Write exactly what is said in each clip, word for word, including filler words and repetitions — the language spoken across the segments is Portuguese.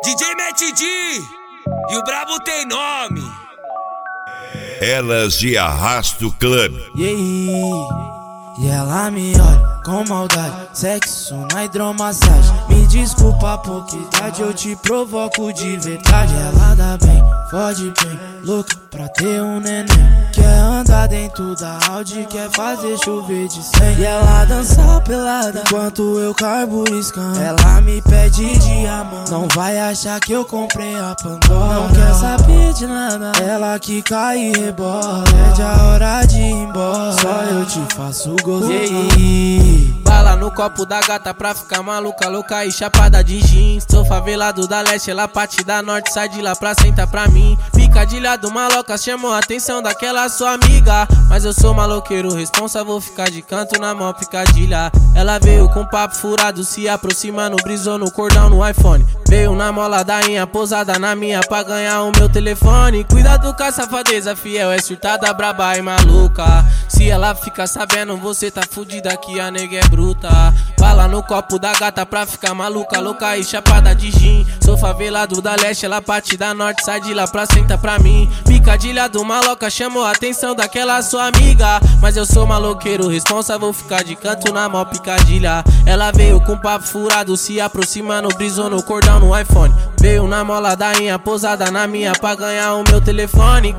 D J Matt D e o brabo tem nome. Elas de Arrasto Club. Yeah. E ela me olha com maldade, sexo na hidromassagem. Me desculpa por que tarde eu te provoco de verdade. Ela dá bem, fode bem, louca pra ter um neném. Quer andar dentro da Audi, quer fazer chover de cem. E ela dança pelada enquanto eu carburiscando. Ela me pede diamante, não vai achar que eu comprei a Pandora. Não quer saber de nada, ela que cai e rebola. Pede a hora de ir embora, só eu te faço gostoso. Bala no copo da gata pra ficar maluca, louca e chapada de jeans. Sou favelado da leste, ela parte da norte, sai de lá pra sentar pra mim. Picadilha do maloca chamou a atenção daquela sua amiga, mas eu sou maloqueiro responsa, vou ficar de canto na mão picadilha. Ela veio com papo furado, se aproximando, brisou no cordão no iPhone. Veio na mola da inha, pousada na minha pra ganhar o meu telefone. Cuidado com a safadeza, fiel, é surtada, braba e maluca. Se ela fica sabendo, você tá fudida que a nega é bruta. Bala no copo da gata pra ficar maluca, louca e chapada de gin. Sou favelado da leste, ela parte da norte, sai de lá pra sentar pra mim. Picadilha do maloca chamou a atenção daquela sua amiga, mas eu sou maloqueiro responsa, vou ficar de canto na mó picadilha. Ela veio com papo furado, se aproximando, brisou no cordão no iPhone. Veio na mola da inha, pousada na minha pra ganhar o meu telefone.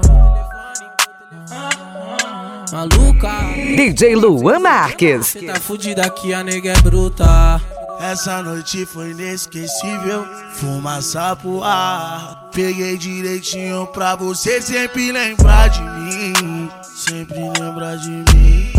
Maluca, D J Luan Marques. cê tá fudida que a nega é bruta. Essa noite foi inesquecível, fumaça pro ar. Peguei direitinho pra você sempre lembrar de mim, sempre lembrar de mim.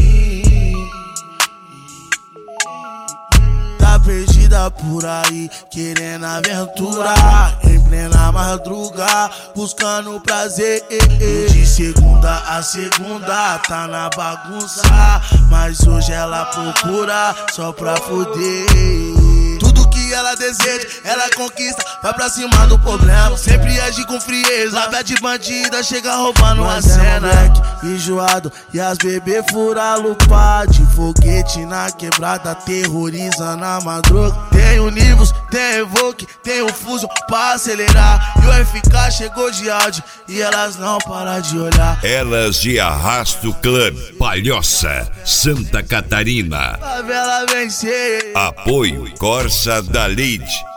Tá perdida por aí, querendo aventura, em plena madruga, buscando prazer. De segunda a segunda, tá na bagunça, mas hoje ela procura só pra foder. Tudo que ela deseja, ela conquista, vai pra cima do problema, sempre age com frieza. Lábia de bandida, chega roubando a cena. É enjoado e as bebê fura lupa, de foguete na quebrada, terroriza na madruga. Tem o Nivus, tem Evoque, tem o Fuso pra acelerar, e o F K chegou de áudio e elas não param de olhar. Elas de Arrasto Club, Palhoça, Santa Catarina. Favela vencer. Apoio Corsa da Lead.